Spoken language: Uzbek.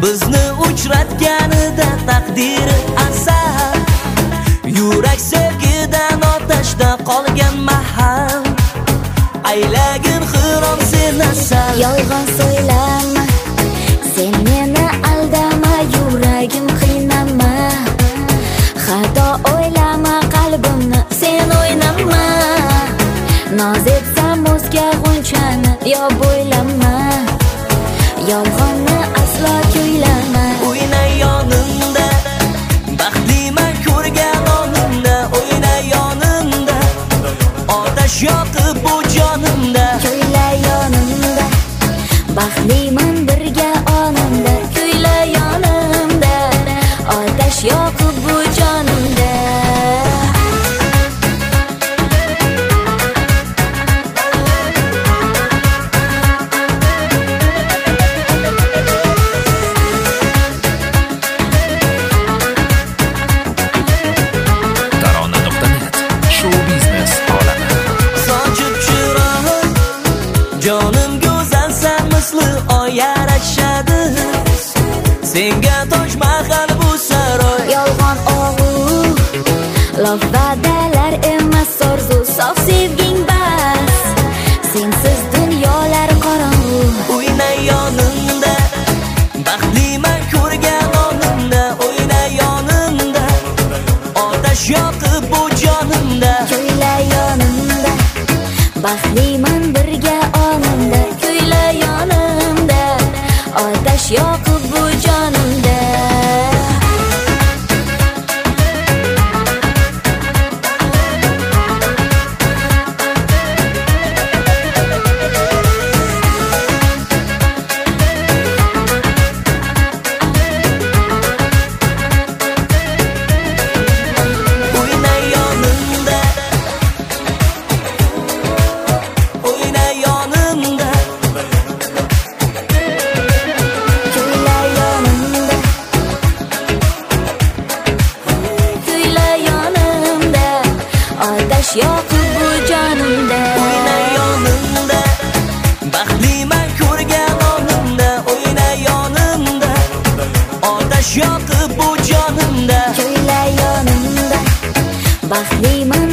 bizni uchratganida taqdiri asal. Yurak sevgidan otashda qolgan mahal, aylagin xirom sen asal. Yolg'on so'ylama, sen meni aldama, yuragim qiynama. Xato o'ylama, qalbimni sen o'ynama. Noz etsam o'zga g'unchani yo bo'ylama, yolg'onni aslo kuylama. O'yna yonimda, baxtliman ko'rgan onimda. O'yna yonimda, otash yoqib bu jonimda. Kuyla yonimda, baxtliman birga onimda. Kuyla yonimda, otash yoqib bu jonimda. Jonim go'zalsan misli oy yarashadi, senga Toj Mahal bu saroy. Yolg'on og'u, lof va'dalar emas, orzu sof sevging bas. Sensiz dunyolar qorong'u. O'yna yonimda, baxtliman ko'rgan onimda. O'yna yonimda, otash yoqib bu jonimda. Kuyla yonimda, baxtliman birga onimda. Kuyla yonimda, otash yoqib bu jonimda. Yoqib bu jonimda. O'yna yonimda, baxtliman ko'rgan onimda. O'yna yonimda, otash yoqib bu jonimda. Kuyla yonimda, baxtliman